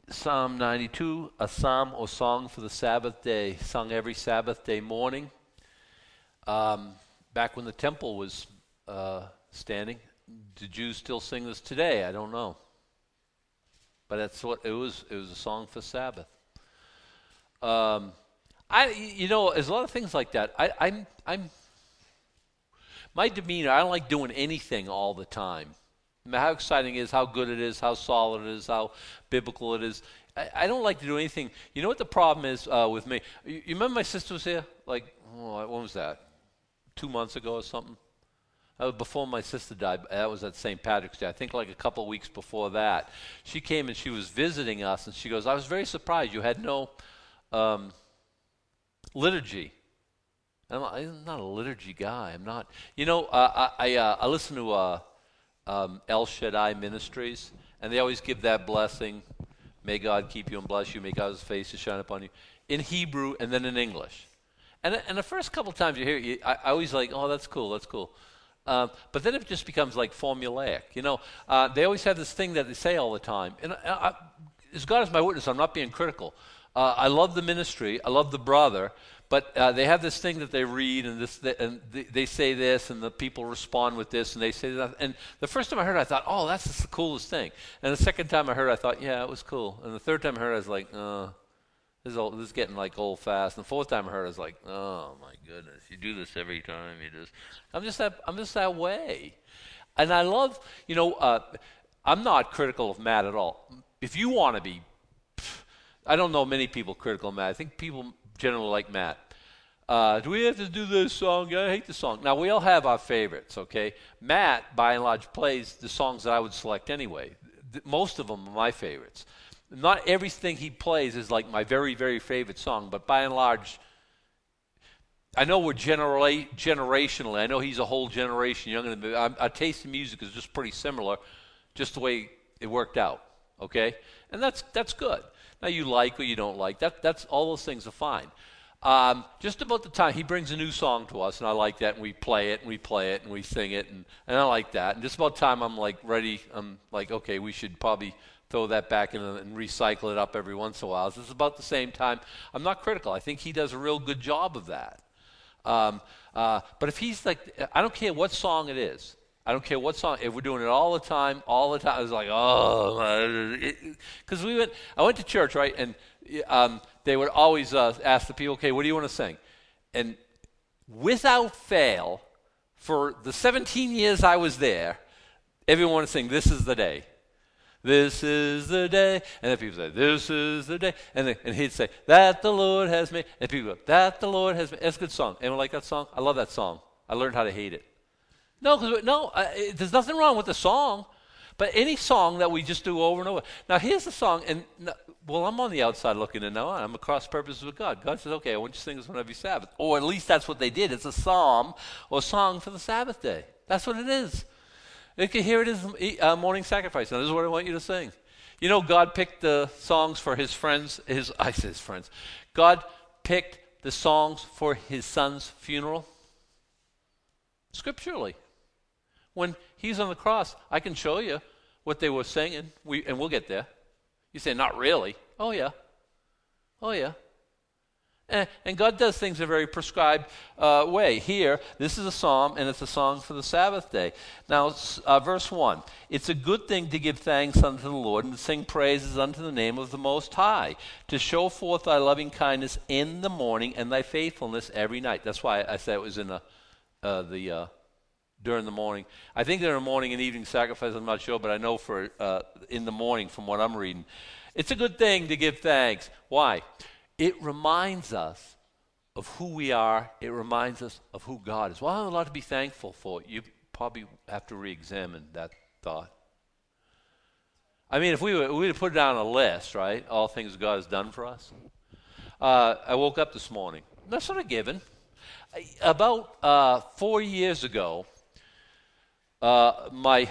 Psalm 92, a psalm or song for the Sabbath day, sung every Sabbath day morning. Um, Back when the temple was standing. Do Jews still sing this today? I don't know. But that's what it was. It was a song for Sabbath. Um, there's a lot of things like that. My demeanor, I don't like doing anything all the time. No matter how exciting it is, how good it is, how solid it is, how biblical it is. I don't like to do anything. You know what the problem is with me? You remember my sister was here? When was that? 2 months ago or something? That was before my sister died. That was at St. Patrick's Day. I think like a couple of weeks before that. She came and she was visiting us, and she goes, I was very surprised you had no liturgy. I'm not a liturgy guy. I'm not. I listen to El Shaddai Ministries, and they always give that blessing. May God keep you and bless you. May God's face to shine upon you. In Hebrew and then in English. And the first couple of times you hear it, I always like, oh, that's cool, that's cool. But then it just becomes like formulaic. They always have this thing that they say all the time. And as God is my witness, I'm not being critical. I love the ministry. I love the brother. But they have this thing that they read, and they say this, and the people respond with this, and they say that. And the first time I heard it, I thought, oh, that's just the coolest thing. And the second time I heard it, I thought, yeah, it was cool. And the third time I heard it, I was like, this is getting like old fast. And the fourth time I heard it, I was like, oh my goodness, you do this every time. I'm just that way. And I love, I'm not critical of Matt at all. If you want to be, I don't know many people critical of Matt. I think people generally like Matt. Do we have to do this song? I hate the song. Now, we all have our favorites, okay? Matt, by and large, plays the songs that I would select anyway. Most of them are my favorites. Not everything he plays is like my very, very favorite song, but by and large, I know we're generationally. I know he's a whole generation younger than me. Our taste in music is just pretty similar, just the way it worked out, okay? And that's good. Now, you like or you don't like. That's all those things are fine. Just about the time he brings a new song to us, and I like that, and we play it, and we sing it, and I like that. And just about time I'm like ready, I'm like, okay, we should probably throw that back in and recycle it up every once in a while. It's about the same time. I'm not critical. I think he does a real good job of that. But if he's like, I don't care what song it is. I don't care what song. If we're doing it all the time, I was like, because I went to church, right? And they would always ask the people, okay, what do you want to sing? And without fail, for the 17 years I was there, everyone would sing, "This is the day. This is the day." And then people say, "This is the day." And he'd say, "That the Lord has made." And people go, "That the Lord has made." That's a good song. Anyone like that song? I love that song. I learned how to hate it. There's nothing wrong with the song, but any song that we just do over and over. Now, here's the song, and I'm on the outside looking in now. I'm across purposes with God. God says, okay, I want you to sing this one every Sabbath. Or at least that's what they did. It's a psalm or song for the Sabbath day. That's what it is. Here it is, morning sacrifice. Now, this is what I want you to sing. God picked the songs for his friends. I say his friends. God picked the songs for his son's funeral. Scripturally. When he's on the cross, I can show you what they were singing, and we'll get there. You say, not really. Oh, yeah. Oh, yeah. And God does things in a very prescribed way. Here, this is a psalm, and it's a song for the Sabbath day. Now, verse 1. It's a good thing to give thanks unto the Lord and to sing praises unto the name of the Most High, to show forth thy loving kindness in the morning and thy faithfulness every night. That's why I said it was in during the morning. I think during the morning and evening sacrifice, I'm not sure, but I know for in the morning from what I'm reading. It's a good thing to give thanks. Why? It reminds us of who we are. It reminds us of who God is. Well, I have a lot to be thankful for. You probably have to re-examine that thought. I mean, if we were to put it down on a list, right, all things God has done for us. I woke up this morning. That's sort of given. About 4 years ago, I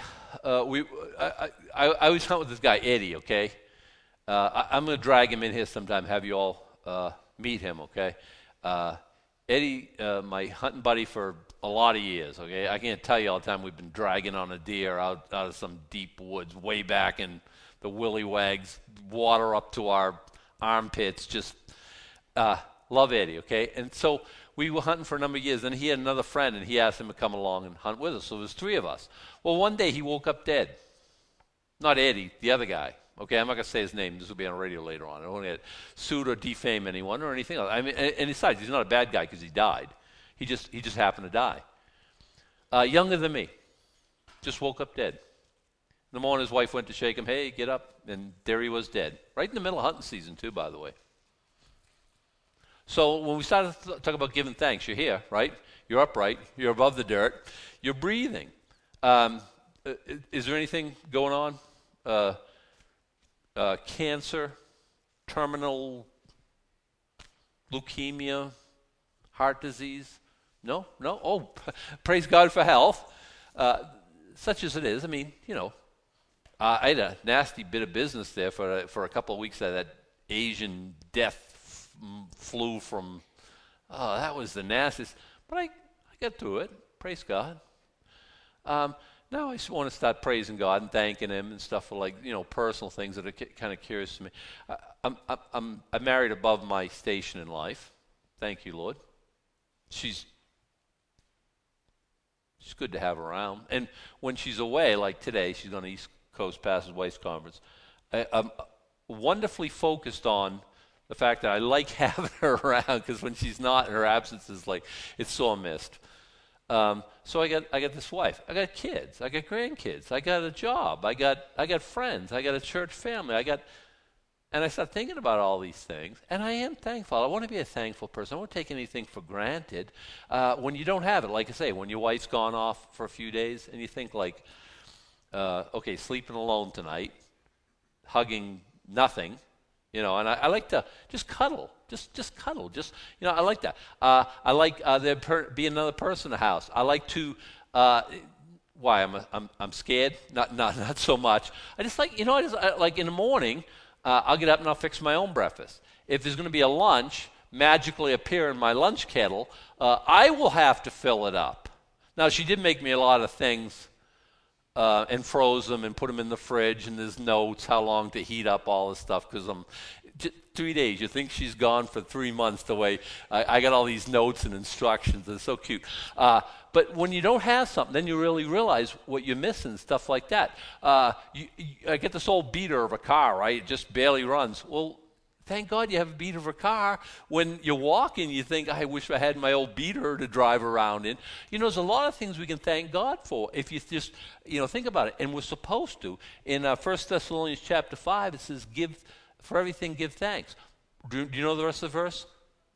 was hunting with this guy Eddie. Okay, I'm going to drag him in here sometime. Have you all meet him? Okay, Eddie, my hunting buddy for a lot of years. Okay, I can't tell you all the time we've been dragging on a deer out of some deep woods way back in the willy wags water up to our armpits, just love Eddie, okay? And so we were hunting for a number of years. Then he had another friend, and he asked him to come along and hunt with us. So there was three of us. Well, one day he woke up dead. Not Eddie, the other guy. Okay, I'm not going to say his name. This will be on the radio later on. I don't want to sued or defame anyone or anything else. I mean, and besides, he's not a bad guy because he died. He just happened to die. Younger than me. Just woke up dead. In the morning, his wife went to shake him. Hey, get up. And there he was dead. Right in the middle of hunting season, too, by the way. So when we started to talk about giving thanks, you're here, right? You're upright. You're above the dirt. You're breathing. Is there anything going on? Cancer, terminal leukemia, heart disease? No? Oh, praise God for health. Such as it is. I mean, I had a nasty bit of business there for a couple of weeks. That Asian death flew from, that was the nastiest. But I got through it. Praise God. Now I just want to start praising God and thanking Him and stuff for personal things that are kind of curious to me. I'm married above my station in life. Thank you, Lord. She's good to have around. And when she's away, like today, she's on the East Coast Pastors Wives Conference. I'm wonderfully focused on the fact that I like having her around, because when she's not, her absence is it's so missed. So I got this wife. I got kids. I got grandkids. I got a job. I got friends. I got a church family. And I started thinking about all these things, and I am thankful. I want to be a thankful person. I won't take anything for granted. When you don't have it, like I say, when your wife's gone off for a few days, and you think okay, sleeping alone tonight, hugging nothing, and I like to just cuddle. Just cuddle. I like that. I like there be another person in the house. I like to. Why? I'm scared. Not so much. I just like like in the morning. I'll get up and I'll fix my own breakfast. If there's going to be a lunch magically appear in my lunch kettle, I will have to fill it up. Now, she did make me a lot of things and froze them and put them in the fridge, and there's notes how long to heat up all this stuff, because 3 days. You think she's gone for 3 months the way I got all these notes and instructions. It's so cute. But when you don't have something, then you really realize what you're missing, stuff like that. I get this old beater of a car, right? It just barely runs. Well, thank God you have a beater of a car. When you're walking, you think, I wish I had my old beater to drive around in. There's a lot of things we can thank God for if you just, think about it. And we're supposed to. In 1 Thessalonians chapter 5, it says, for everything give thanks. Do you know the rest of the verse?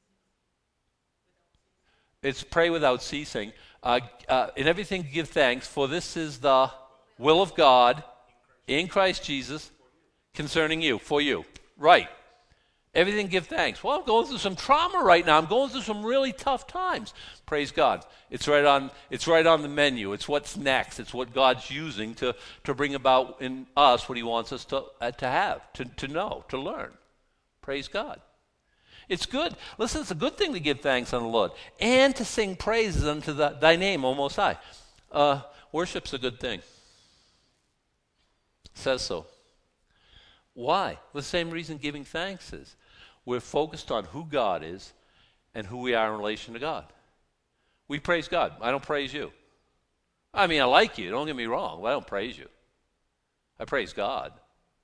It's pray without ceasing. In everything give thanks, for this is the will of God in Christ Jesus concerning you, for you. Right. Everything give thanks. Well, I'm going through some trauma right now. I'm going through some really tough times. Praise God. It's right on the menu. It's what's next. It's what God's using to bring about in us what He wants us to have, to know, to learn. Praise God. It's good. Listen, it's a good thing to give thanks unto the Lord and to sing praises unto thy name, O Most High. Worship's a good thing. It says so. Why? The same reason giving thanks is. We're focused on who God is and who we are in relation to God. We praise God. I don't praise you. I mean, I like you. Don't get me wrong. But I don't praise you. I praise God.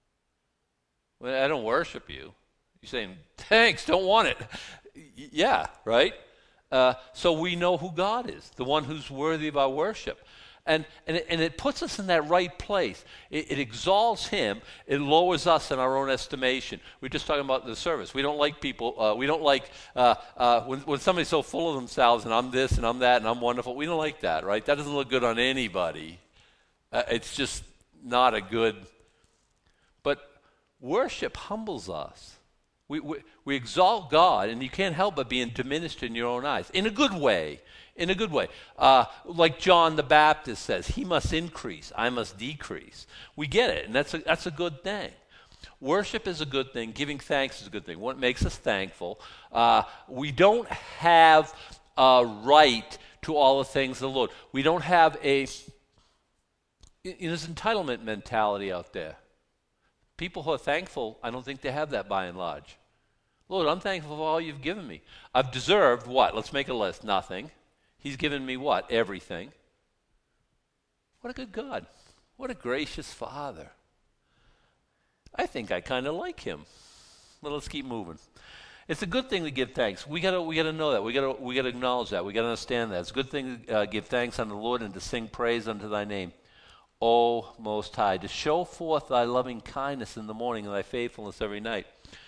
I don't worship you. You're saying, thanks, don't want it. Yeah, right? So we know who God is, the one who's worthy of our worship. And it puts us in that right place. It exalts Him. It lowers us in our own estimation. We're just talking about the service. We don't like people. We don't like when somebody's so full of themselves and I'm this and I'm that and I'm wonderful. We don't like that, right? That doesn't look good on anybody. It's just not a good. But worship humbles us. We exalt God, and you can't help but being diminished in your own eyes in a good way. In a good way. Like John the Baptist says, he must increase, I must decrease. We get it, and that's a good thing. Worship is a good thing. Giving thanks is a good thing. What makes us thankful? We don't have a right to all the things of the Lord. We don't have there's entitlement mentality out there. People who are thankful, I don't think they have that by and large. Lord, I'm thankful for all you've given me. I've deserved what? Let's make a list. Nothing. He's given me what? Everything. What a good God. What a gracious Father. I think I kind of like him. Well, let's keep moving. It's a good thing to give thanks. We gotta know that. We gotta acknowledge that. We gotta understand that. It's a good thing to give thanks unto the Lord and to sing praise unto thy name, O Most High, to show forth thy loving kindness in the morning and thy faithfulness every night.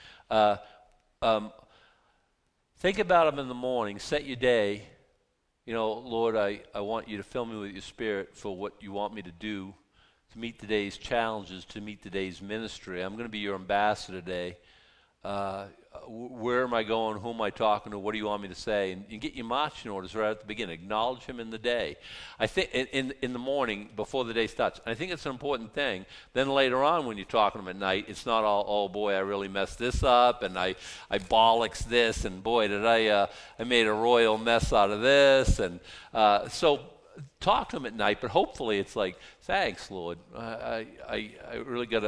Think about him in the morning. Set your day. Lord, I want you to fill me with your Spirit for what you want me to do, to meet today's challenges, to meet today's ministry. I'm going to be your ambassador today. Where am I going? Who am I talking to? What do you want me to say? And you get your marching orders right at the beginning. Acknowledge him in the day. I think in the morning before the day starts. I think it's an important thing. Then later on when you're talking to him at night, it's not all, oh boy, I really messed this up and I bollocks this and boy, did I made a royal mess out of this. And so talk to him at night, but hopefully it's like, thanks, Lord. I really got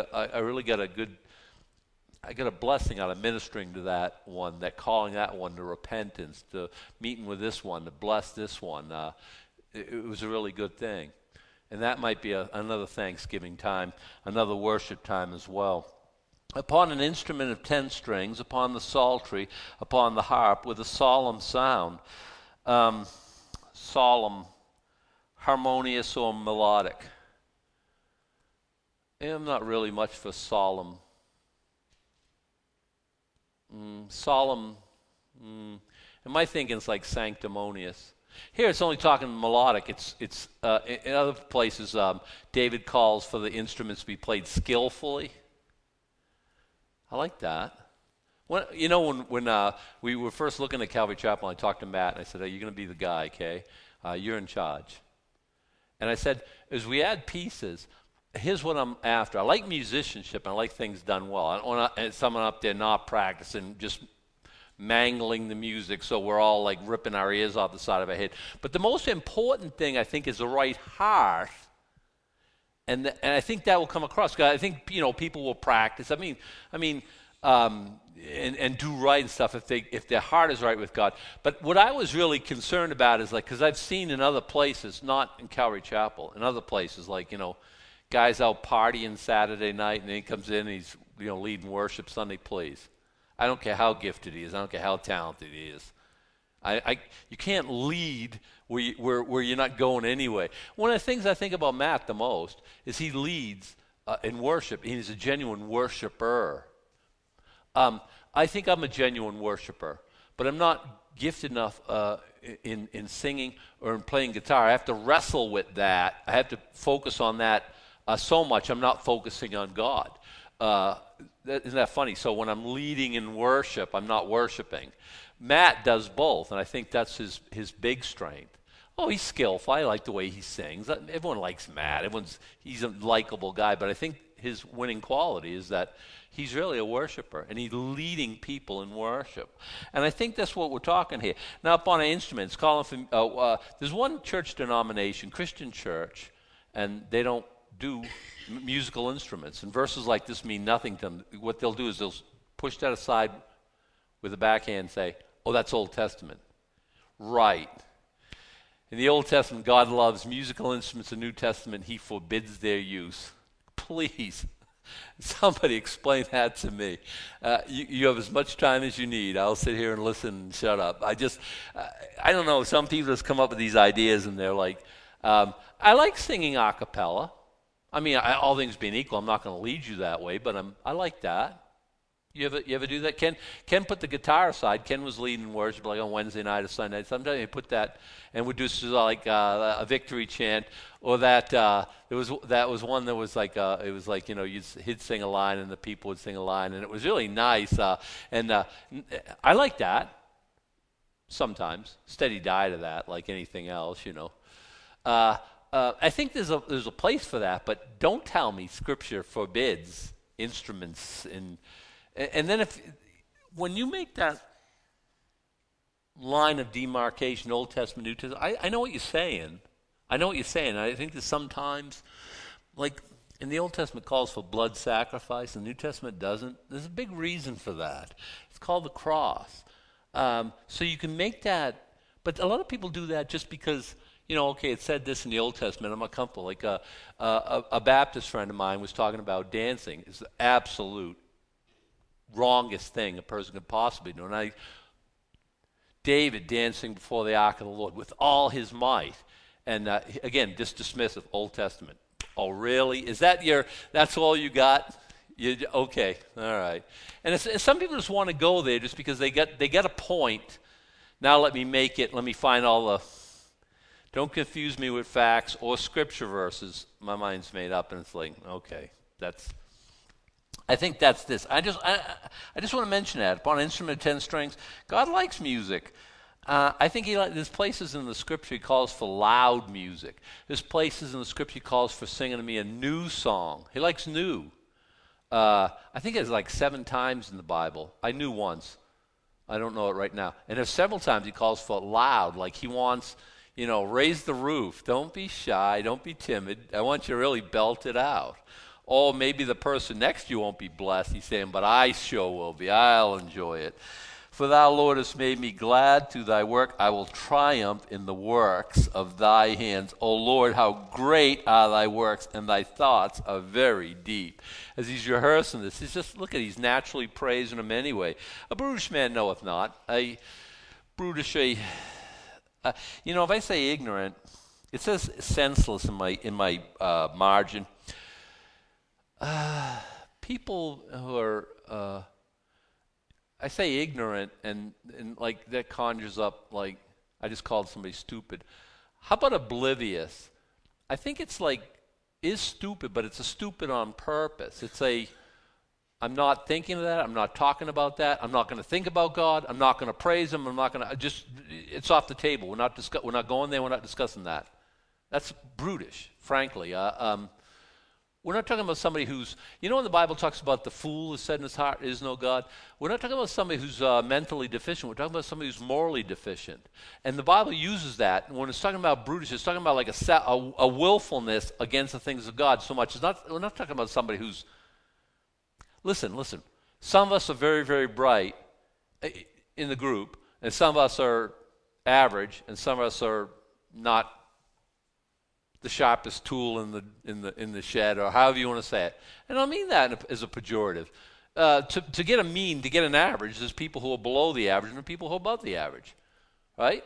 a blessing out of ministering to that one, that calling that one to repentance, to meeting with this one, to bless this one. It was a really good thing. And that might be another Thanksgiving time, another worship time as well. Upon an instrument of 10 strings, upon the psaltery, upon the harp, with a solemn sound. Solemn, harmonious, or melodic. I'm not really much for solemn. Solemn, in my thinking it's like sanctimonious. Here it's only talking melodic. It's in other places David calls for the instruments to be played skillfully. I like that. When we were first looking at Calvary Chapel, I talked to Matt and I said, "You're going to be the guy, okay? You're in charge." And I said, as we add pieces, here's what I'm after. I like musicianship, and I like things done well. I don't want someone up there not practicing, just mangling the music so we're all like ripping our ears off the side of our head. But the most important thing, I think, is the right heart, and I think that will come across. I think people will practice. And do right and stuff if their heart is right with God. But what I was really concerned about is because I've seen in other places, not in Calvary Chapel, in other places guys out partying Saturday night, and then he comes in and he's leading worship Sunday. Please, I don't care how gifted he is. I don't care how talented he is. You can't lead where you're not going anyway. One of the things I think about Matt the most is he leads in worship. He's a genuine worshiper. I think I'm a genuine worshiper, but I'm not gifted enough in singing or in playing guitar. I have to wrestle with that. I have to focus on that. So much I'm not focusing on God. Isn't that funny? So when I'm leading in worship, I'm not worshiping. Matt does both, and I think that's his big strength. Oh, he's skillful. I like the way he sings. Everyone likes Matt. He's a likable guy, but I think his winning quality is that he's really a worshiper, and he's leading people in worship. And I think that's what we're talking here. Now, up on instruments, there's one church denomination, Christian church, and they don't do musical instruments. And verses like this mean nothing to them. What they'll do is they'll push that aside with a backhand and say, oh, that's Old Testament. Right. In the Old Testament, God loves musical instruments. In the New Testament, he forbids their use. Please, somebody explain that to me. You have as much time as you need. I'll sit here and listen and shut up. I don't know. Some people just come up with these ideas, and they're like, I like singing a cappella. All things being equal, I'm not going to lead you that way, but I like that. You ever do that? Ken put the guitar aside. Ken was leading worship on Wednesday night or Sunday night. Sometimes he put that and would do a victory chant, or that was one that was he'd sing a line and the people would sing a line, and it was really nice. I like that. Sometimes steady diet of that, like anything else, I think there's a place for that, but don't tell me Scripture forbids instruments and then when you make that line of demarcation, Old Testament, New Testament, I know what you're saying. I think that sometimes, And the Old Testament calls for blood sacrifice, and the New Testament doesn't. There's a big reason for that. It's called the cross. So you can make that, but a lot of people do that just because, okay, it said this in the Old Testament, I'm not comfortable. Like a Baptist friend of mine was talking about dancing. It's the absolute wrongest thing a person could possibly do. And David dancing before the ark of the Lord with all his might. And again, just dismissive, Old Testament. Oh, really? Is that that's all you got? Okay, all right. And some people just want to go there just because they get a point. Now let me make it, let me find don't confuse me with facts or scripture verses. My mind's made up, and it's like, okay, I think that's this. I just want to mention that. Upon an instrument of 10 strings, God likes music. I think there's places in the scripture he calls for loud music. There's places in the scripture he calls for singing to me a new song. He likes new. I think it's like 7 times in the Bible. I knew once. I don't know it right now. And there's several times he calls for loud, like he wants, raise the roof. Don't be shy. Don't be timid. I want you to really belt it out. Or maybe the person next to you won't be blessed. He's saying, but I sure will be. I'll enjoy it. For thou, Lord, hast made me glad through thy work. I will triumph in the works of thy hands. O Lord, how great are thy works, and thy thoughts are very deep. As he's rehearsing this, he's naturally praising him anyway. A brutish man knoweth not. If I say ignorant, it says senseless in my margin. People who are... I say ignorant, and like that conjures up like I just called somebody stupid. How about oblivious? I think it's is stupid, but it's a stupid on purpose. I'm not thinking of that. I'm not talking about that. I'm not going to think about God. I'm not going to praise him. I'm not going to it's off the table. We're not going there. We're not discussing that. That's brutish, frankly. We're not talking about somebody who's, when the Bible talks about the fool who said in his heart is no God, we're not talking about somebody who's mentally deficient. We're talking about somebody who's morally deficient. And the Bible uses that. And when it's talking about brutish, it's talking about like a willfulness against the things of God so much. We're not talking about somebody who's, listen. Some of us are very, very bright in the group, and some of us are average, and some of us are not the sharpest tool in the shed, or however you want to say it. And I don't mean that as a pejorative. To get a mean, to get an average, there's people who are below the average and people who are above the average, right?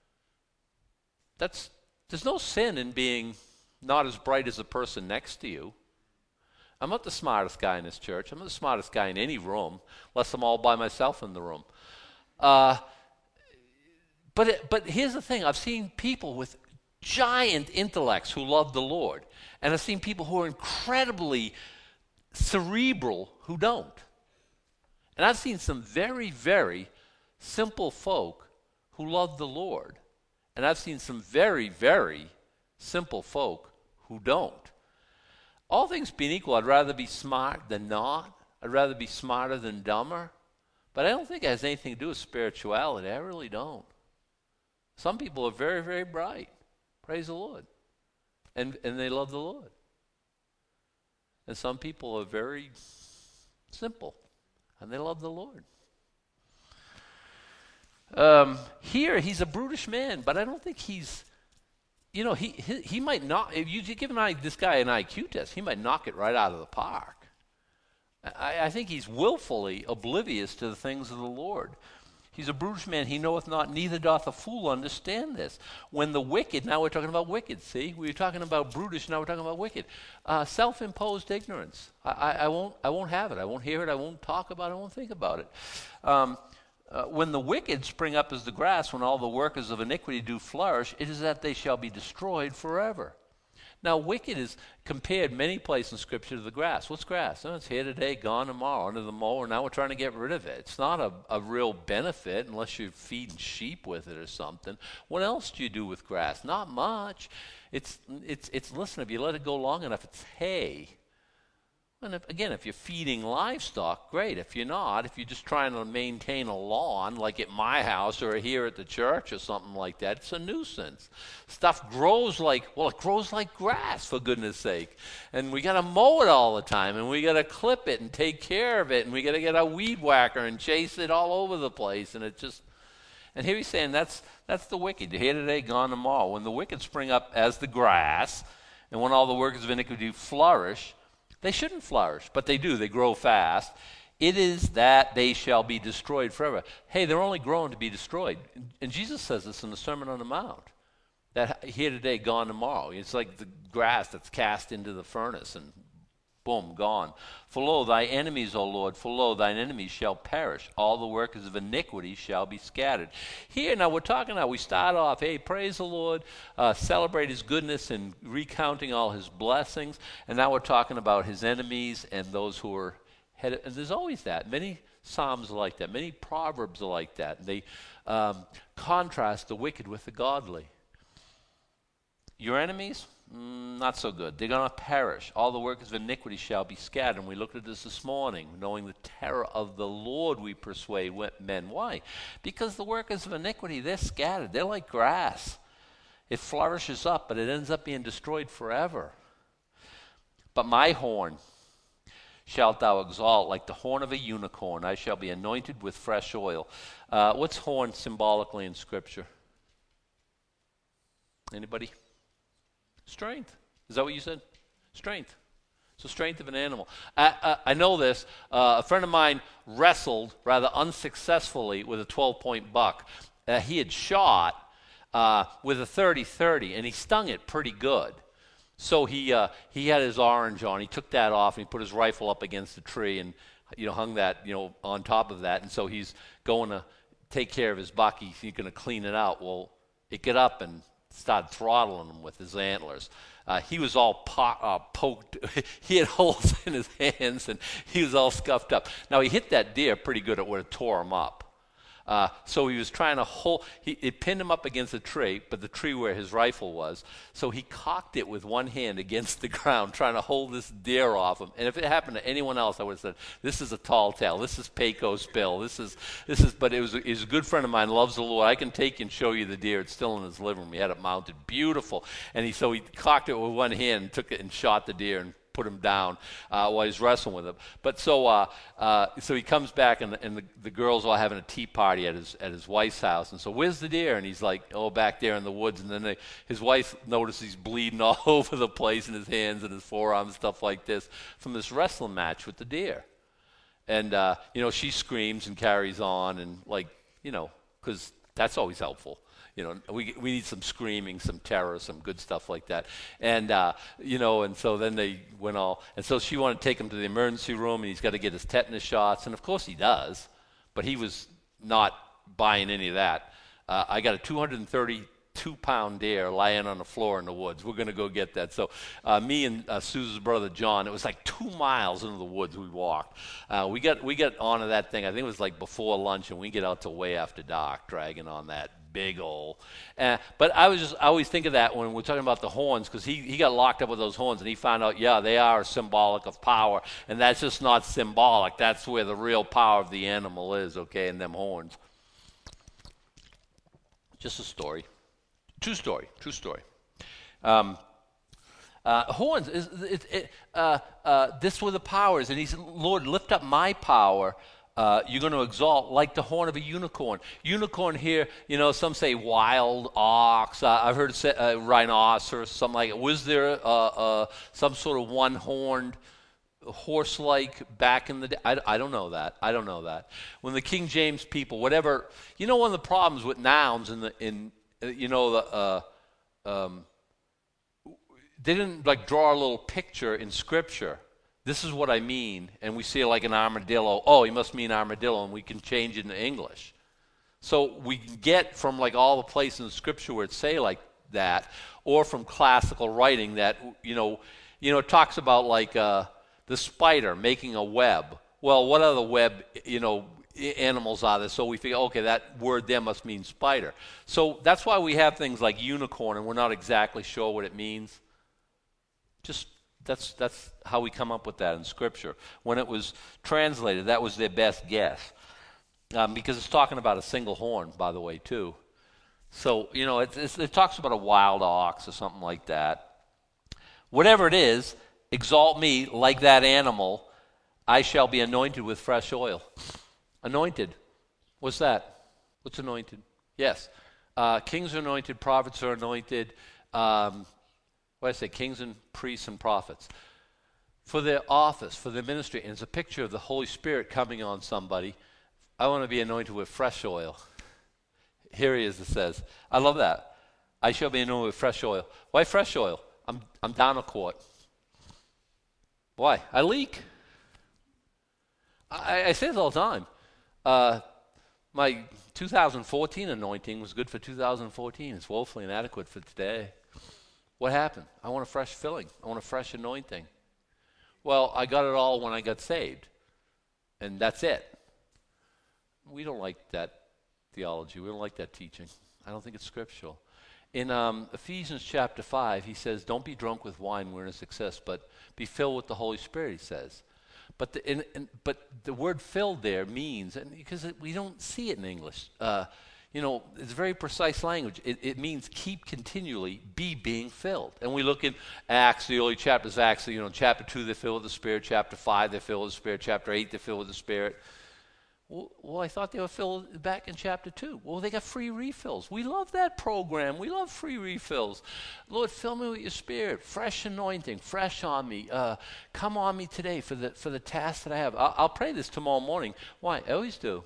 There's no sin in being not as bright as the person next to you. I'm not the smartest guy in this church. I'm not the smartest guy in any room, unless I'm all by myself in the room. But here's the thing. I've seen people with giant intellects who love the Lord. And I've seen people who are incredibly cerebral who don't. And I've seen some very, very simple folk who love the Lord. And I've seen some very, very simple folk who don't. All things being equal, I'd rather be smart than not. I'd rather be smarter than dumber. But I don't think it has anything to do with spirituality. I really don't. Some people are very, very bright. Praise the Lord. And they love the Lord. And some people are very simple, and they love the Lord. Here, he's a brutish man, but I don't think he's, he might not, if you give this guy an IQ test, he might knock it right out of the park. I think he's willfully oblivious to the things of the Lord. He's a brutish man, he knoweth not, neither doth a fool understand this. When the wicked, now we're talking about wicked, see? We were talking about brutish, now we're talking about wicked. Self-imposed ignorance. I won't have it. I won't hear it. I won't talk about it. I won't think about it. When the wicked spring up as the grass, when all the workers of iniquity do flourish, it is that they shall be destroyed forever. Now, wicked is compared many places in Scripture to the grass. What's grass? Oh, it's here today, gone tomorrow, under the mower. Now we're trying to get rid of it. It's not a real benefit unless you're feeding sheep with it or something. What else do you do with grass? Not much. It's listen, if you let it go long enough, it's hay. And if you're feeding livestock, great. If you're not, if you're just trying to maintain a lawn, like at my house or here at the church or something like that, it's a nuisance. Stuff grows it grows like grass, for goodness sake. And we got to mow it all the time, and we got to clip it and take care of it, and we got to get a weed whacker and chase it all over the place. And and here he's saying that's the wicked. You're here today, gone tomorrow. When the wicked spring up as the grass, and when all the workers of iniquity flourish, they shouldn't flourish, but they do. They grow fast. It is that they shall be destroyed forever. Hey, they're only growing to be destroyed. And Jesus says this in the Sermon on the Mount, that here today, gone tomorrow. It's like the grass that's cast into the furnace and boom, gone. For lo, thy enemies, O Lord, for lo, thine enemies shall perish. All the workers of iniquity shall be scattered. Here, now we're talking now, we start off, hey, praise the Lord, celebrate his goodness and recounting all his blessings. And now we're talking about his enemies and those who are headed. And there's always that. Many Psalms are like that. Many Proverbs are like that. They contrast the wicked with the godly. Your enemies? Not so good. They're going to perish. All the workers of iniquity shall be scattered. And we looked at this morning. Knowing the terror of the Lord we persuade men. Why? Because the workers of iniquity, they're scattered. They're like grass. It flourishes up, but it ends up being destroyed forever. But my horn shalt thou exalt like the horn of a unicorn. I shall be anointed with fresh oil. What's horn symbolically in Scripture? Anybody? Strength. Is that what you said? Strength. So strength of an animal. I know this. A friend of mine wrestled rather unsuccessfully with a 12-point buck. He had shot with a 30-30, and he stung it pretty good. So he had his orange on. He took that off, and he put his rifle up against the tree and hung that on top of that. And so he's going to take care of his buck. He's going to clean it out. Well, it got up and started throttling him with his antlers. He was all poked. He had holes in his hands, and he was all scuffed up. Now, he hit that deer pretty good. It would have tore him up. So he was trying to hold, it pinned him up against a tree, but the tree where his rifle was. So he cocked it with one hand against the ground, trying to hold this deer off him. And if it happened to anyone else, I would have said, this is a tall tale. This is Pecos Bill. But it was a good friend of mine, loves the Lord. I can take you and show you the deer. It's still in his living room. He had it mounted. Beautiful. And so he cocked it with one hand and took it and shot the deer and put him down while he's wrestling with him. But so he comes back, and the girls all having a tea party at his wife's house. And so, where's the deer? And he's like, oh, back there in the woods. And then his wife notices he's bleeding all over the place in his hands and his forearms, stuff like this, from this wrestling match with the deer. And she screams and carries on, and because that's always helpful. We need some screaming, some terror, some good stuff like that. And, and so then they went all, and so she wanted to take him to the emergency room, and he's got to get his tetanus shots. And of course he does, but he was not buying any of that. I got a 232-pound deer lying on the floor in the woods. We're going to go get that. So me and Susan's brother John, it was like 2 miles into the woods we walked. We got onto that thing. I think it was like before lunch, and we get out till way after dark, dragging on that big old. But I always think of that when we're talking about the horns, because he got locked up with those horns, and he found out, they are symbolic of power, and that's just not symbolic. That's where the real power of the animal is, okay, in them horns. Just a story. True story. Horns, this were the powers, and he said, Lord, lift up my power. You're going to exalt like the horn of a unicorn. Unicorn here, some say wild ox. I've heard it say rhinoceros, something like it. Was there some sort of one-horned horse-like back in the day? I don't know that. When the King James people, whatever, one of the problems with nouns they didn't draw a little picture in Scripture. This is what I mean, and we see it like an armadillo. Oh, he must mean armadillo, and we can change it into English. So we can get from all the places in Scripture where it say like that, or from classical writing that it talks about the spider making a web. Well, what other web animals are there? So we figure, okay, that word there must mean spider. So that's why we have things like unicorn, and we're not exactly sure what it means. Just That's how we come up with that in Scripture. When it was translated, that was their best guess. Because it's talking about a single horn, by the way, too. So, it talks about a wild ox or something like that. Whatever it is, exalt me like that animal. I shall be anointed with fresh oil. Anointed. What's that? What's anointed? Yes. Kings are anointed, prophets are anointed. What did I say? Kings and priests and prophets. For their office, for their ministry. And it's a picture of the Holy Spirit coming on somebody. I want to be anointed with fresh oil. Here he is, it says. I love that. I shall be anointed with fresh oil. Why fresh oil? I'm down a quart. Why? I leak. I say this all the time. My 2014 anointing was good for 2014. It's woefully inadequate for today. What happened? I want a fresh filling. I want a fresh anointing. Well, I got it all when I got saved. And that's it. We don't like that theology. We don't like that teaching. I don't think it's scriptural. In Ephesians chapter 5, he says, don't be drunk with wine wherein is excess, but be filled with the Holy Spirit, he says. But the word filled there means, and because we don't see it in English, it's very precise language. It means keep continually, being filled. And we look in Acts, the early chapters of Acts, chapter 2, they're filled with the Spirit. Chapter 5, they're filled with the Spirit. Chapter 8, they're filled with the Spirit. Well, I thought they were filled back in chapter 2. Well, they got free refills. We love that program. We love free refills. Lord, fill me with your Spirit, fresh anointing, fresh on me. Come on me today for the task that I have. I'll pray this tomorrow morning. Why? I always do.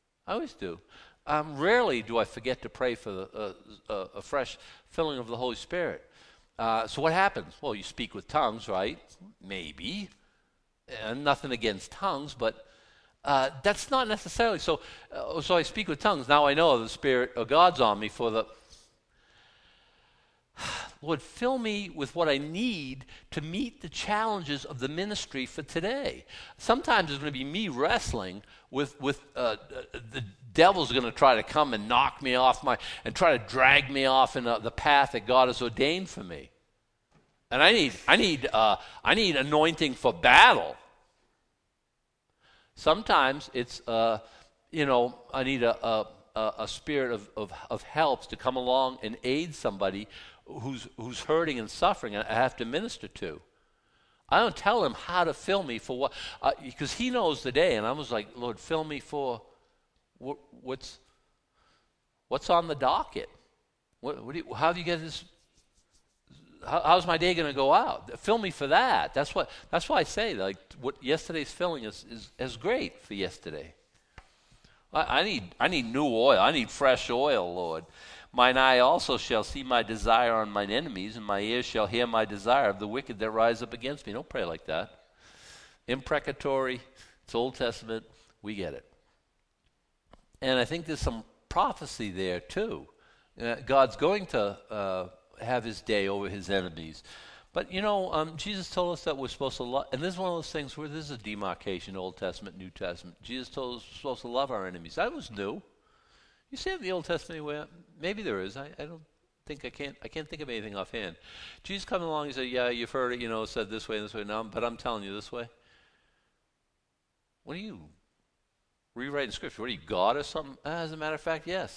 Rarely do I forget to pray for a fresh filling of the Holy Spirit. So what happens? Well, you speak with tongues, right? Maybe. And nothing against tongues, but that's not necessarily so. So I speak with tongues. Now I know the Spirit of God's on me for the. Lord, fill me with what I need to meet the challenges of the ministry for today. Sometimes it's going to be me wrestling with the devil's going to try to come and knock me off and try to drag me off in the path that God has ordained for me. And I need anointing for battle. Sometimes it's, I need a spirit of helps to come along and aid somebody who's hurting and suffering and I have to minister to. I don't tell him how to fill me for what, because he knows the day. And I was like, Lord, fill me for what's on the docket. How do you get this? How's my day going to go out? Fill me for that. That's why I say, like, what yesterday's filling is great for yesterday. I need new oil. I need fresh oil, Lord. Mine eye also shall see my desire on mine enemies, and my ears shall hear my desire of the wicked that rise up against me. Don't pray like that. Imprecatory. It's Old Testament. We get it. And I think there's some prophecy there too. God's going to have his day over his enemies. But, Jesus told us that we're supposed to love, and this is one of those things where there's a demarcation, Old Testament, New Testament. Jesus told us we're supposed to love our enemies. That was new. You see it in the Old Testament anywhere? Maybe there is. I don't think I can't think of anything offhand. Jesus coming along and said, yeah, you've heard it, said this way and this way. No, but I'm telling you this way. What are you rewriting Scripture? What are you, God or something? As a matter of fact, yes.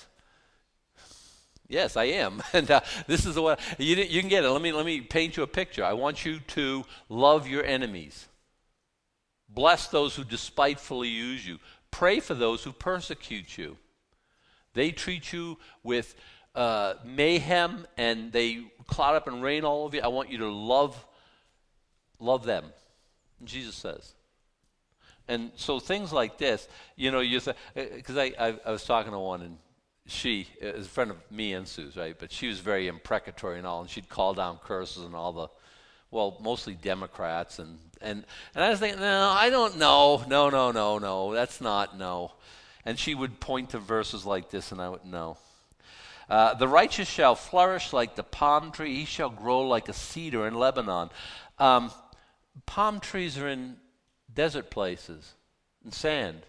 Yes, I am. And this is the way you can get it. Let me paint you a picture. I want you to love your enemies. Bless those who despitefully use you. Pray for those who persecute you. They treat you with mayhem and they cloud up and rain all over you. I want you to love them. Jesus says. And so things like this, you say, because I was talking to one and she is a friend of me and Sue's, right? But she was very imprecatory and all, and she'd call down curses and all mostly Democrats. And I was thinking, no, I don't know. No, that's not, no. And she would point to verses like this, and I would know. The righteous shall flourish like the palm tree. He shall grow like a cedar in Lebanon. Palm trees are in desert places, in sand.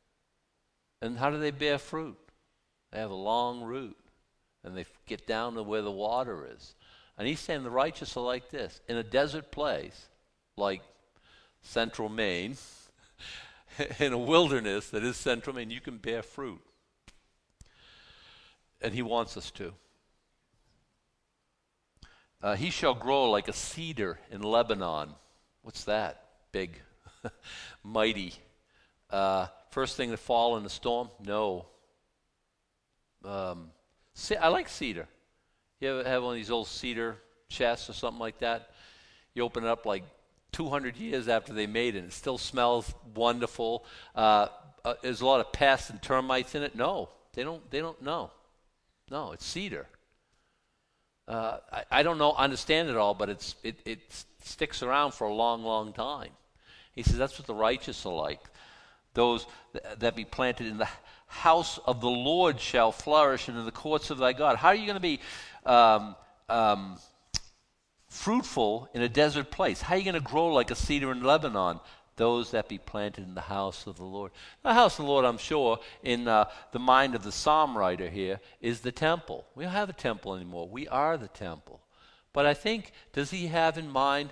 And how do they bear fruit? They have a long root, and they get down to where the water is. And he's saying the righteous are like this, in a desert place. like central Maine, in a wilderness that is central Maine, you can bear fruit. And he wants us to. He shall grow like a cedar in Lebanon. What's that? Big, mighty. First thing to fall in the storm? No. I like cedar. You ever have one of these old cedar chests or something like that? You open it up like 200 years after they made it, and it still smells wonderful. There's a lot of pests and termites in it. No, they don't know. No, it's cedar. I don't understand it all, but it sticks around for a long, long time. He says that's what the righteous are like. Those that be planted in the house of the Lord shall flourish, and in the courts of thy God. How are you going to be fruitful in a desert place? How are you going to grow like a cedar in Lebanon? Those that be planted in the house of the Lord. The house of the Lord, I'm sure, in the mind of the psalm writer here, is the temple. We don't have a temple anymore. We are the temple. But I think, does he have in mind,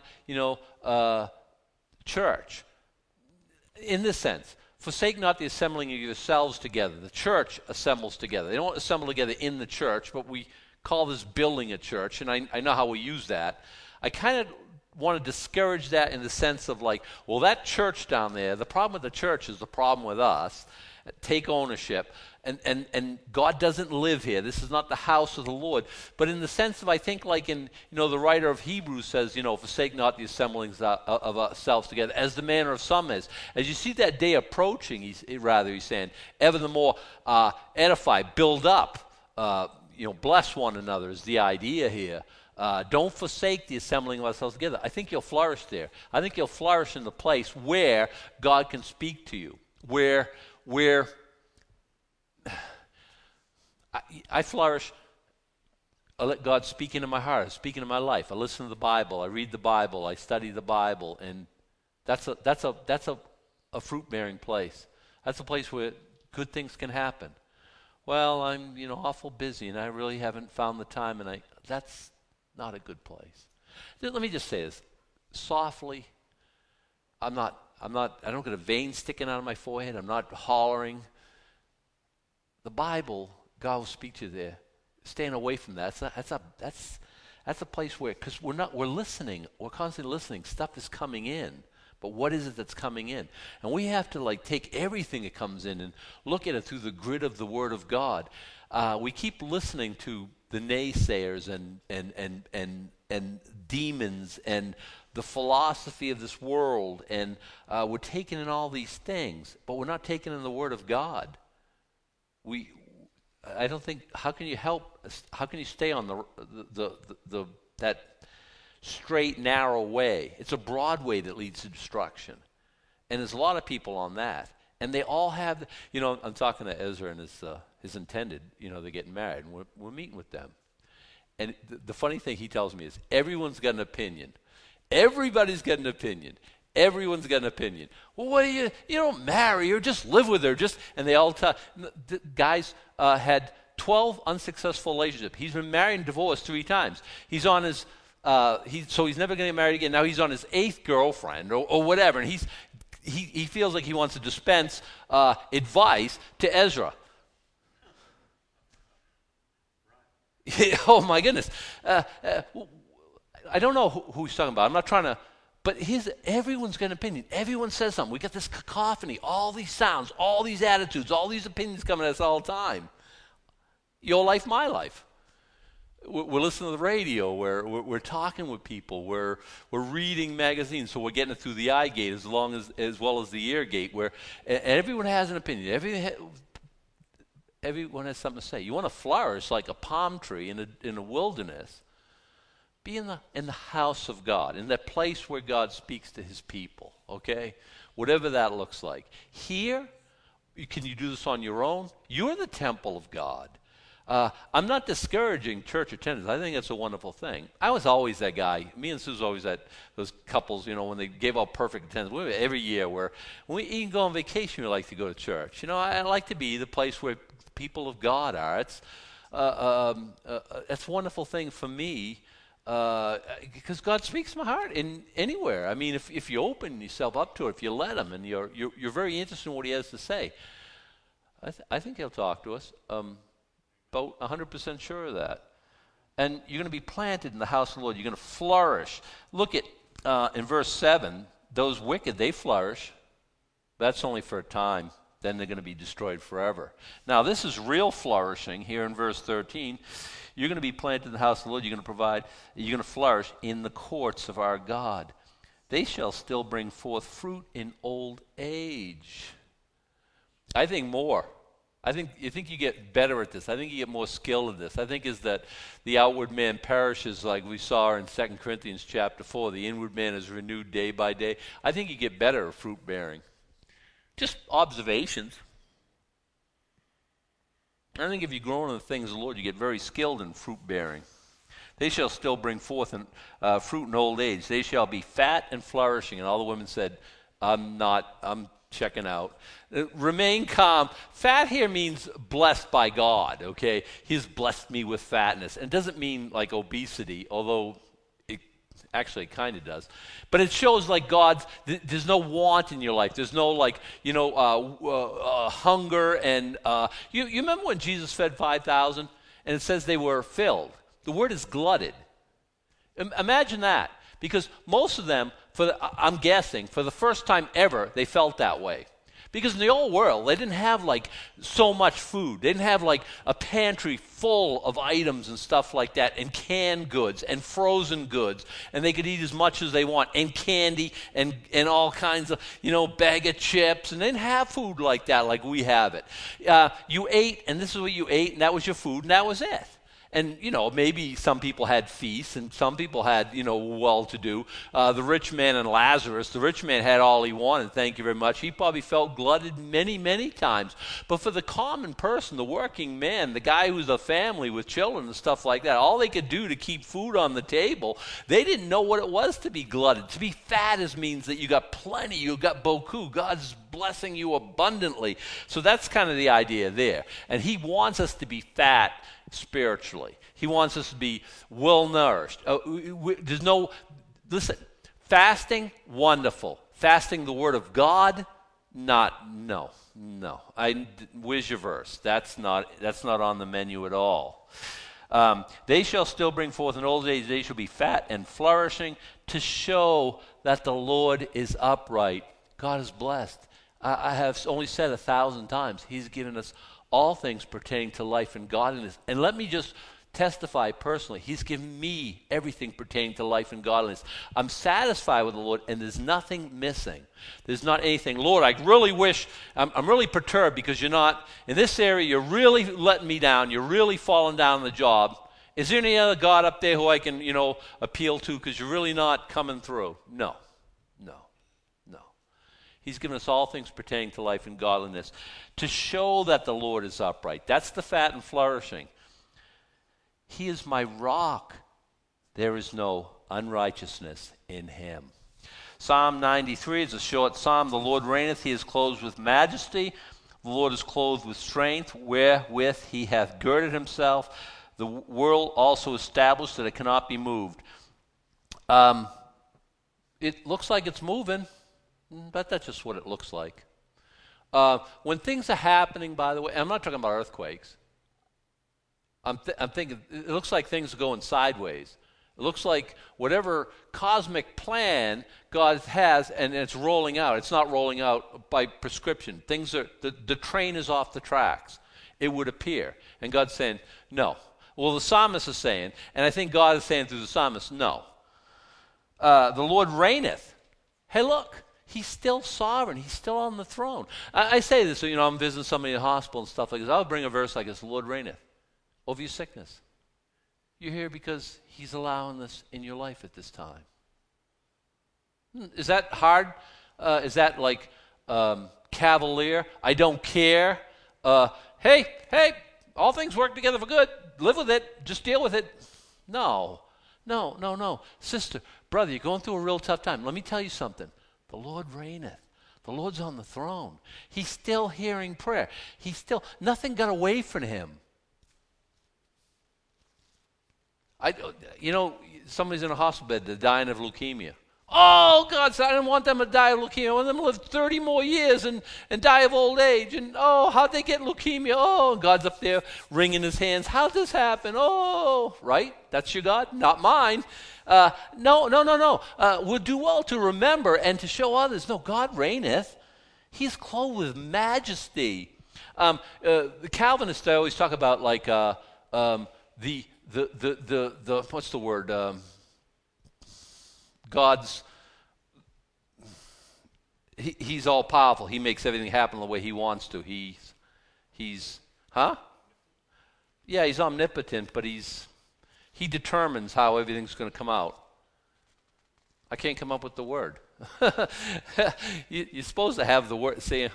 church? In this sense, forsake not the assembling of yourselves together. The church assembles together. They don't assemble together in the church, but we call this building a church, and I know how we use that. I kind of want to discourage that in the sense of like, well, that church down there, the problem with the church is the problem with us. Take ownership. And God doesn't live here. This is not the house of the Lord. But in the sense of, I think like in, the writer of Hebrews says, forsake not the assemblings of ourselves together, as the manner of some is. As you see that day approaching, he's saying, ever the more edify, build up, bless one another is the idea here. Don't forsake the assembling of ourselves together. I think you'll flourish there. I think you'll flourish in the place where God can speak to you, where I flourish. I let God speak into my heart, speak into my life. I listen to the Bible. I read the Bible. I study the Bible, and that's a fruit-bearing place. That's a place where good things can happen. Well, I'm awful busy, and I really haven't found the time, and that's not a good place. Let me just say this softly. I don't get a vein sticking out of my forehead. I'm not hollering. The Bible, God will speak to you there. Staying away from that. That's a place where, because we're listening. We're constantly listening. Stuff is coming in. But what is it that's coming in? And we have to take everything that comes in and look at it through the grid of the Word of God. We keep listening to the naysayers and demons and the philosophy of this world, and we're taking in all these things, but we're not taking in the Word of God. I don't think. How can you stay on that straight, narrow way? It's a broad way that leads to destruction, and there's a lot of people on that, and they all have. I'm talking to Ezra and his intended. They're getting married, and we're meeting with them, and the funny thing he tells me is everyone's got an opinion. Everybody's got an opinion. Everyone's got an opinion. Well, what do you don't marry her, just live with her, and they all tell. The guys had 12 unsuccessful relationships. He's been married and divorced 3 times. He's on his so he's never going to get married again. Now he's on his 8th girlfriend or whatever, and he feels like he wants to dispense advice to Ezra. Oh my goodness. I don't know who he's talking about. I'm not trying to, but everyone's got an opinion. Everyone says something. We got this cacophony, all these sounds, all these attitudes, all these opinions coming at us all the time. Your life, my life. We're listening to the radio. We're talking with people. We're reading magazines, so we're getting it through the eye gate as well as the ear gate. Where everyone has an opinion. Everyone has something to say. You want to flourish like a palm tree in a wilderness. Be in the house of God, in that place where God speaks to his people, okay? Whatever that looks like. Here, can you do this on your own? You're the temple of God. I'm not discouraging church attendance. I think it's a wonderful thing. I was always that guy. Me and Sue was always those couples, when they gave out perfect attendance. Every year where when we even go on vacation, we like to go to church. I like to be the place where people of God are. It's a wonderful thing for me. Because God speaks to my heart in anywhere. I mean, if you open yourself up to it, if you let Him, and you're very interested in what He has to say, I think He'll talk to us. About 100% sure of that. And you're going to be planted in the house of the Lord. You're going to flourish. Look at in verse 7. Those wicked, they flourish. That's only for a time. Then they're going to be destroyed forever. Now, this is real flourishing here in verse 13. You're going to be planted in the house of the Lord. You're going to flourish in the courts of our God. They shall still bring forth fruit in old age. I think more. I think you get better at this. I think you get more skill at this. I think is that the outward man perishes, like we saw in 2 Corinthians chapter 4. The inward man is renewed day by day. I think you get better at fruit bearing. Just observations. I think if you grow in the things of the Lord, you get very skilled in fruit bearing. They shall still bring forth fruit in old age. They shall be fat and flourishing. And all the women said, I'm checking out. Remain calm. Fat here means blessed by God, okay? He's blessed me with fatness. And it doesn't mean like obesity, although it actually kind of does. But it shows like there's no want in your life. There's no like, hunger. And you remember when Jesus fed 5,000 and it says they were filled. The word is glutted. Imagine that. Because most of them, I'm guessing, for the first time ever, they felt that way. Because in the old world, they didn't have like so much food. They didn't have like a pantry full of items and stuff like that, and canned goods and frozen goods, and they could eat as much as they want, and candy and all kinds of, bag of chips, and they didn't have food like that like we have it. You ate, and this is what you ate, and that was your food, and that was it. And, maybe some people had feasts and some people had, well-to-do. The rich man and Lazarus, the rich man had all he wanted, thank you very much. He probably felt glutted many, many times. But for the common person, the working man, the guy who's a family with children and stuff like that, all they could do to keep food on the table, they didn't know what it was to be glutted. To be fat means that you got plenty, you got beaucoup. God's blessing you abundantly. So that's kind of the idea there. And He wants us to be fat spiritually. He wants us to be well nourished. Listen, fasting, wonderful. Fasting the Word of God, no. Where's your verse? That's not on the menu at all. They shall still bring forth in old age, they shall be fat and flourishing, to show that the Lord is upright. God is blessed. I have only said 1,000 times, He's given us all things pertaining to life and godliness. And let me just testify personally, He's given me everything pertaining to life and godliness. I'm satisfied with the Lord, and there's nothing missing. There's not anything. Lord, I really wish, I'm really perturbed because you're not, in this area, you're really letting me down. You're really falling down on the job. Is there any other God up there who I can, appeal to because you're really not coming through? No. He's given us all things pertaining to life and godliness to show that the Lord is upright. That's the fat and flourishing. He is my rock. There is no unrighteousness in Him. Psalm 93 is a short psalm. The Lord reigneth. He is clothed with majesty. The Lord is clothed with strength, wherewith He hath girded Himself. The world also established that it cannot be moved. It looks like it's moving. But that's just what it looks like. When things are happening, by the way, I'm not talking about earthquakes. I'm thinking, it looks like things are going sideways. It looks like whatever cosmic plan God has, and it's rolling out. It's not rolling out by prescription. The train is off the tracks, it would appear. And God's saying, no. Well, the psalmist is saying, and I think God is saying through the psalmist, no. The Lord reigneth. Hey, look. He's still sovereign. He's still on the throne. I say this, I'm visiting somebody in the hospital and stuff like this. I'll bring a verse like this, the Lord reigneth over your sickness. You're here because He's allowing this in your life at this time. Is that hard? Is that like cavalier? I don't care. Hey, all things work together for good. Live with it. Just deal with it. No. Sister, brother, you're going through a real tough time. Let me tell you something. The Lord reigneth. The Lord's on the throne. He's still hearing prayer. Nothing got away from Him. somebody's in a hospital bed, they're dying of leukemia. Oh, God, so I didn't want them to die of leukemia. I want them to live 30 more years and die of old age. And, oh, how'd they get leukemia? Oh, God's up there wringing his hands. How'd this happen? Oh, right? That's your God? Not mine. No. We'll do well to remember and to show others. No, God reigneth. He's clothed with majesty. The Calvinists, they always talk about like the what's the word? God's, he's all powerful. He makes everything happen the way he wants to. He's Yeah, he's omnipotent, but he determines how everything's going to come out. I can't come up with the word. You're supposed to have the word, say,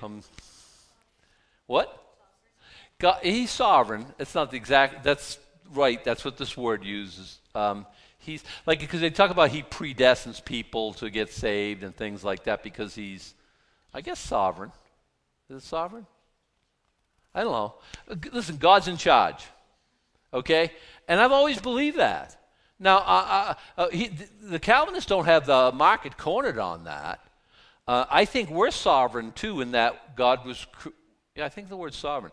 what? God, he's sovereign. It's not the exact, that's right, that's what this word uses. He's, like, because they talk about he predestines people to get saved and things like that because he's, I guess, sovereign. Is it sovereign? I don't know. Listen, God's in charge, okay? And I've always believed that. Now, the Calvinists don't have the market cornered on that. I think we're sovereign, too, in that God was, I think the word sovereign.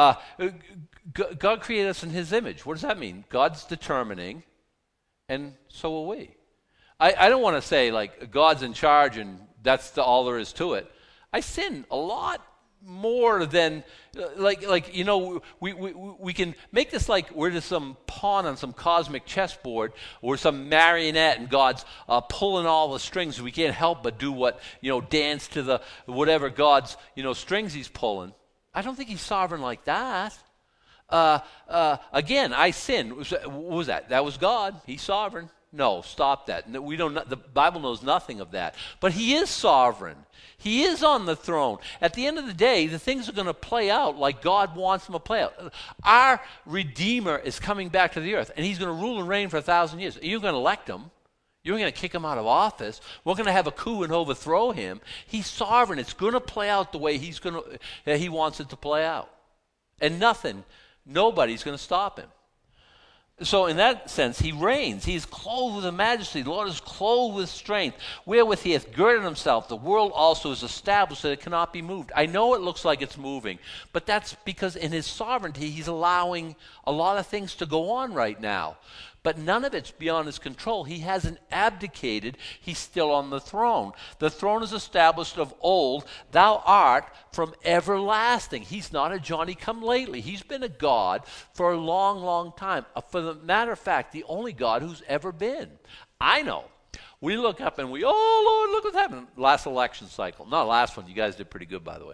God created us in his image. What does that mean? God's determining, and so are we. I don't want to say, like, God's in charge and that's all there is to it. I sin a lot more than, like you know, we can make this like we're just some pawn on some cosmic chessboard or some marionette and God's pulling all the strings. We can't help but do what, dance to the whatever God's, strings he's pulling. I don't think he's sovereign like that. Again, I sin. What was that? That was God. He's sovereign. No, stop that. No, we don't. The Bible knows nothing of that. But he is sovereign. He is on the throne. At the end of the day, the things are going to play out like God wants them to play out. Our Redeemer is coming back to the earth, and he's going to rule and reign for 1,000 years. You're going to elect him. You're going to kick him out of office. We're going to have a coup and overthrow him. He's sovereign. It's going to play out the way he wants it to play out. And nobody's going to stop him. So in that sense, he reigns. He is clothed with majesty. The Lord is clothed with strength. Wherewith he hath girded himself. The world also is established that it cannot be moved. I know it looks like it's moving, but that's because in his sovereignty, he's allowing a lot of things to go on right now. But none of it's beyond his control. He hasn't abdicated. He's still on the throne. The throne is established of old. Thou art from everlasting. He's not a Johnny-come-lately. He's been a God for a long, long time. For the matter of fact, the only God who's ever been. I know. We look up and oh, Lord, look what's happened. Last election cycle. Not last one. You guys did pretty good, by the way.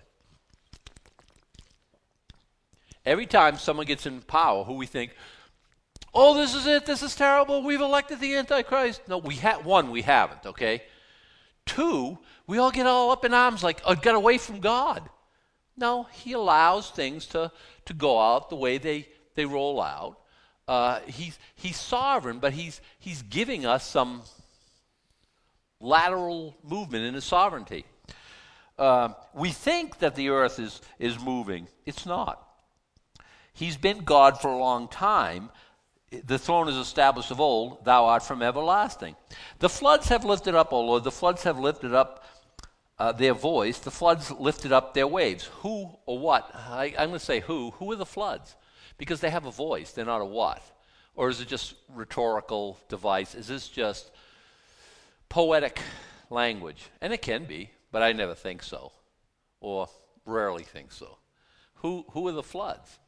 Every time someone gets in power who we think, oh, this is it. This is terrible. We've elected the Antichrist. No, we haven't, okay? 2, we all get all up in arms like, get away from God. No, he allows things to go out the way they roll out. He's sovereign, but he's giving us some lateral movement in his sovereignty. We think that the earth is moving. It's not. He's been God for a long time. The throne is established of old, thou art from everlasting. The floods have lifted up, O Lord, the floods have lifted up their voice, the floods lifted up their waves. Who or what? I'm going to say who. Who are the floods? Because they have a voice, they're not a what. Or is it just rhetorical device? Is this just poetic language? And it can be, but I never think so, or rarely think so. Who are the floods?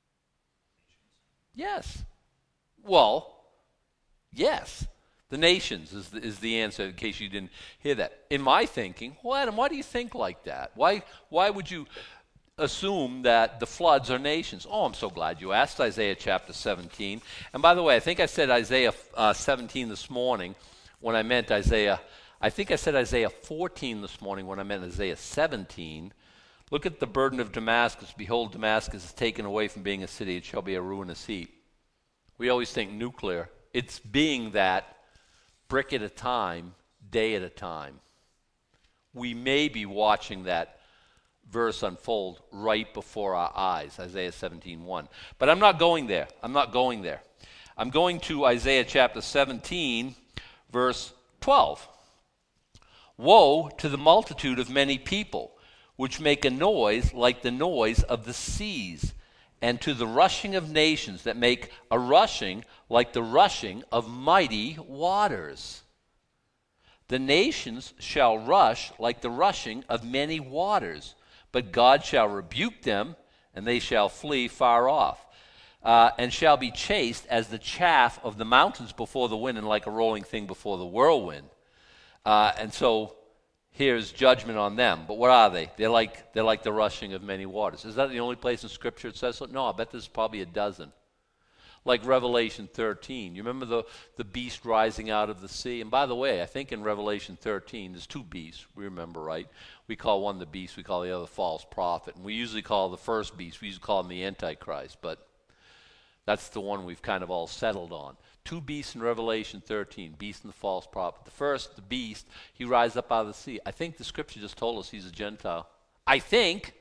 Yes. Well, yes. The nations is the answer, in case you didn't hear that. In my thinking, well, Adam, why do you think like that? Why would you assume that the floods are nations? Oh, I'm so glad you asked. Isaiah chapter 17. And by the way, I think I said Isaiah 17 this morning when I meant Isaiah. I think I said Isaiah 14 this morning when I meant Isaiah 17. Look at the burden of Damascus. Behold, Damascus is taken away from being a city. It shall be a ruinous heap. We always think nuclear. It's being that brick at a time, day at a time. We may be watching that verse unfold right before our eyes, Isaiah 17:1. But I'm not going there. I'm going to Isaiah chapter 17, verse 12. Woe to the multitude of many people, which make a noise like the noise of the seas, and to the rushing of nations that make a rushing like the rushing of mighty waters. The nations shall rush like the rushing of many waters, but God shall rebuke them, and they shall flee far off, and shall be chased as the chaff of the mountains before the wind, and like a rolling thing before the whirlwind. And so here's judgment on them. But what are they? They're like the rushing of many waters. Is that the only place in Scripture it says so? No, I bet there's probably a dozen. Like Revelation 13. You remember the beast rising out of the sea? And by the way, I think in Revelation 13, there's two beasts. We remember, right? We call one the beast. We call the other the false prophet. And we usually call the first beast, we usually call him the Antichrist. But that's the one we've kind of all settled on. Two beasts in Revelation 13, beast and the false prophet. The first, the beast, he rises up out of the sea. I think the Scripture just told us he's a Gentile. I think.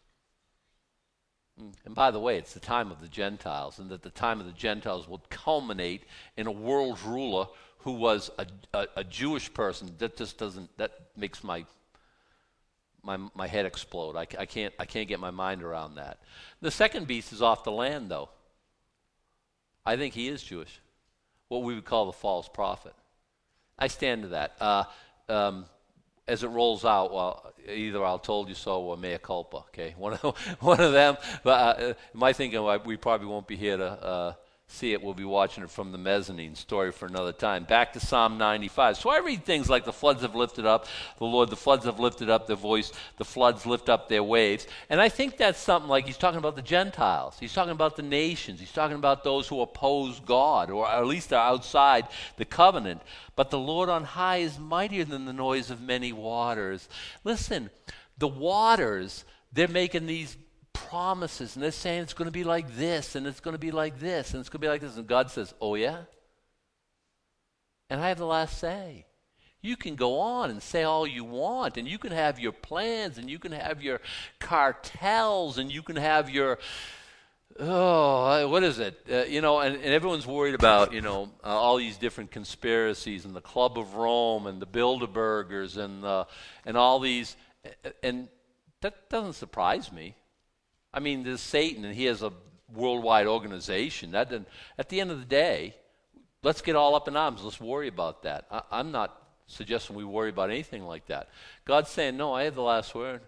And by the way, it's the time of the Gentiles, and that the time of the Gentiles will culminate in a world ruler who was a Jewish person. That just doesn't, that makes my head explode. I can't get my mind around that. The second beast is off the land, though. I think he is Jewish, what we would call the false prophet. I stand to that. As it rolls out, well, either I'll told you so or mea culpa, okay? One of them. But my thinking, we probably won't be here to see it. We'll be watching it from the mezzanine. Story for another time. Back to Psalm 95. So I read things like the floods have lifted up the Lord, the floods have lifted up their voice, the floods lift up their waves. And I think that's something like he's talking about the Gentiles. He's talking about the nations. He's talking about those who oppose God, or at least are outside the covenant. But the Lord on high is mightier than the noise of many waters. Listen, the waters, they're making these promises, and they're saying it's going to be like this, and it's going to be like this, and it's going to be like this. And God says, oh yeah? And I have the last say. You can go on and say all you want, and you can have your plans, and you can have your cartels, and you can have your, what is it? And everyone's worried about, all these different conspiracies, and the Club of Rome, and the Bilderbergers, and all these, and that doesn't surprise me. I mean, there's Satan, and he has a worldwide organization. At the end of the day, let's get all up in arms. Let's worry about that. I'm not suggesting we worry about anything like that. God's saying, no, I have the last word.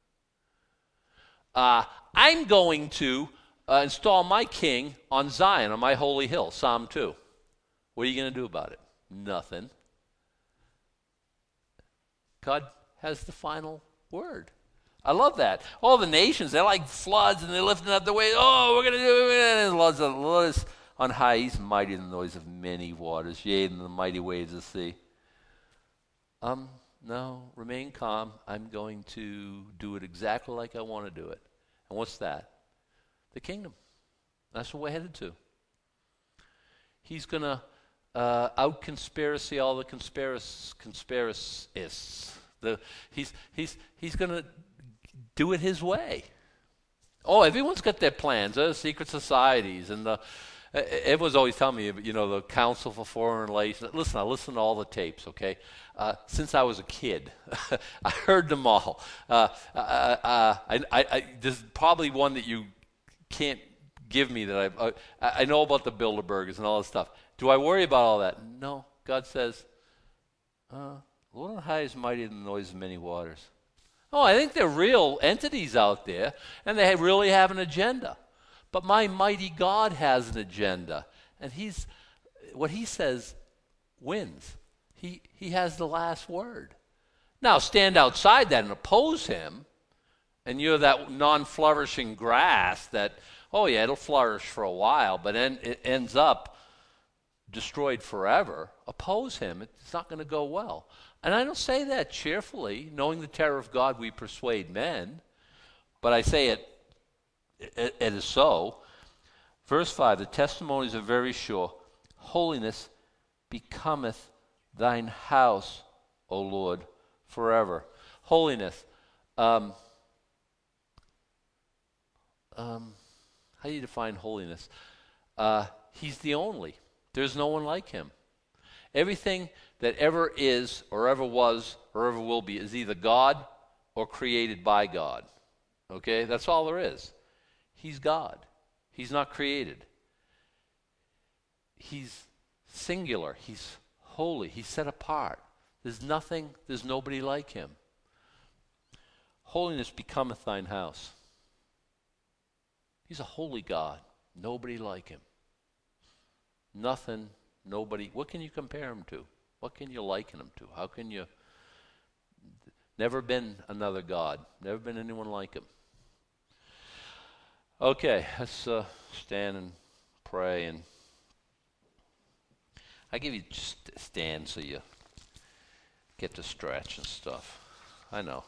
I'm going to install my king on Zion, on my holy hill, Psalm 2. What are you going to do about it? Nothing. God has the final word. I love that. All the nations, they're like floods, and they're lifting up the waves. Oh, we're going to do it. And the Lord is on high. He's mighty in the noise of many waters, yea, in the mighty waves of the sea. No, remain calm. I'm going to do it exactly like I want to do it. And what's that? The kingdom. That's what we're headed to. He's going to out-conspiracy all the conspiracists. He's going to do it his way. Oh, everyone's got their plans. Secret societies, and everyone's always telling me, the Council for Foreign Relations. Listen, I listen to all the tapes, okay? Since I was a kid, I heard them all. There's probably one that you can't give me that I know about the Bilderbergers and all this stuff. Do I worry about all that? No. God says, Lord on high is mightier than the noise of many waters. Oh, I think they're real entities out there, and they really have an agenda. But my mighty God has an agenda, and what he says wins. He has the last word. Now, stand outside that and oppose him, and you're that non-flourishing grass that, oh yeah, it'll flourish for a while, but then it ends up destroyed forever. Oppose him. It's not going to go well. And I don't say that cheerfully. Knowing the terror of God, we persuade men. But I say it is so. Verse 5, the testimonies are very sure. Holiness becometh thine house, O Lord, forever. Holiness. How do you define holiness? he's the only. There's no one like him. Everything that ever is or ever was or ever will be is either God or created by God. Okay? That's all there is. He's God. He's not created. He's singular. He's holy. He's set apart. There's nobody like him. Holiness becometh thine house. He's a holy God. Nobody like him. Nothing, nobody. What can you compare him to? What can you liken him to? How can you? Never been another God. Never been anyone like him. Okay, let's stand and pray. And I give you just stand so you get to stretch and stuff. I know.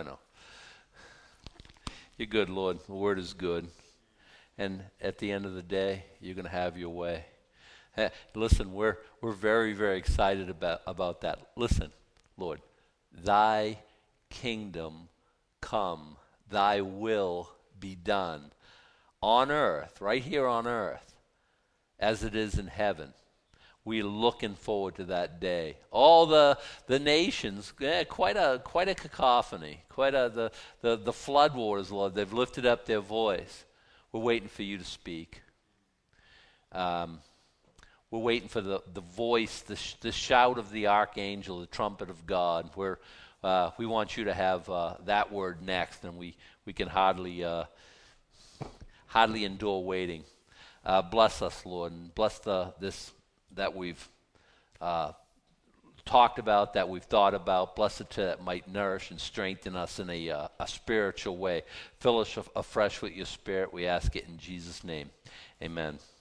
You're good, Lord. The word is good. And at the end of the day, you're going to have your way. Listen, we're very, very excited about that. Listen, Lord, thy kingdom come, thy will be done on earth, right here on earth, as it is in heaven. We're looking forward to that day. All the nations, quite a cacophony, the floodwaters, Lord. They've lifted up their voice. We're waiting for you to speak. We're waiting for the voice, the shout of the archangel, the trumpet of God. We want you to have that word next, and we can hardly endure waiting. Bless us, Lord, and bless this that we've talked about, that we've thought about. Bless it that might nourish and strengthen us in a spiritual way. Fill us afresh with your spirit. We ask it in Jesus' name. Amen.